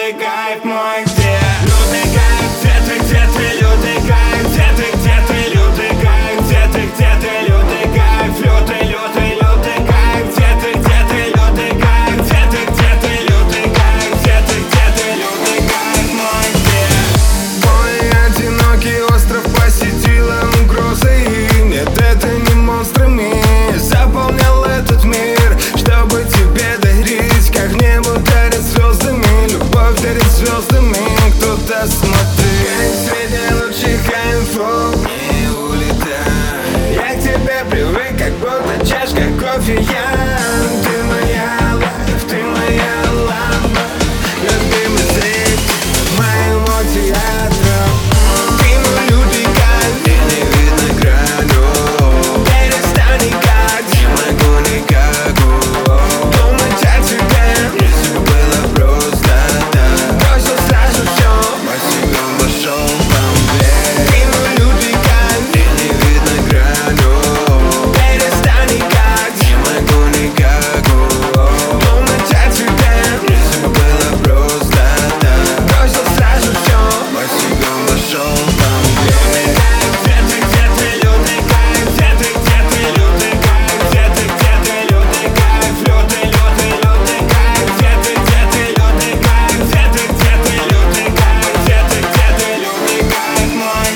лютый кайф мой, где лютый кайф, где ты лютый кайф, где ты лютый кайф, где ты лютый кайф, лютый кайф, где ты лютый кайф, где ты лютый кайф, где ты лютый кайф мой, где мой одинокий остров посетила угроза, и нет, это не монстрами заполнял этот мир, чтобы тебе дарить, как небо дарит звездами, любовь дарит звездами. Кто-то смотрит среди лучших кайфов, не улетай. Я к тебе привык, как будто чашка кофе. Ты моя лайф, ты моя лампа, любимый зритель моего театра. Ты мой лютый кайф, и не видно граню. Перестань никак, не могу никак думать о тебе, если было просто так. Бросил сразу все, босиком пошел по мне. Ты мой лютый кайф, и не видно граню. Перестань никак, не могу никак думать о тебе, если было просто так. Бросил сразу все, босиком пошел по мне. где ты лютый кайф, где ты лютый кайф, где ты лютый кайф, лютый кайф, где ты лютый кайф, где ты лютый кайф, где ты лютый кайф мой,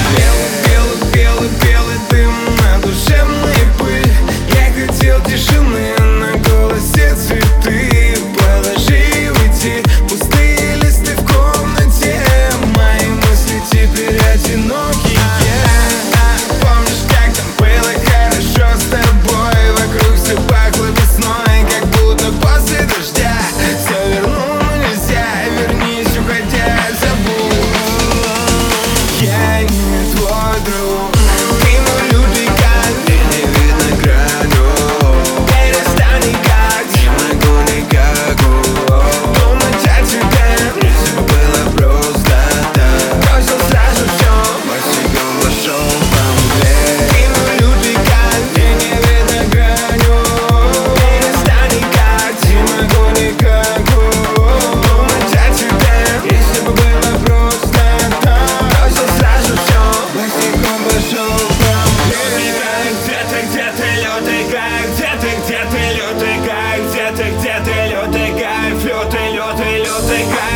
Белый дым на душевной пыль. Я хотел тишины, на голосе цветы. Положи и уйти, пустые листы в комнате. Мои мысли теперь одинокие. Помнишь, как там было хорошо с тобой? Вокруг все пахло весной, как будто после дождя. Все верну, но нельзя, вернись, уходя, забудь. Я не твой друг. Ты мой лютый кайф, и не видно граню. Перестань никак, не могу никак думать о тебе, если было просто так. Бросил сразу все, босиком пошел по мне. Ты мой лютый кайф, и не видно граню. Перестань никак, не могу никак думать о тебе, если бы было просто так. Бросил сразу все, босиком пошел по мне. где ты лютый кайф, где ты лютый кайф, где ты лютый кайф, лютый кайф.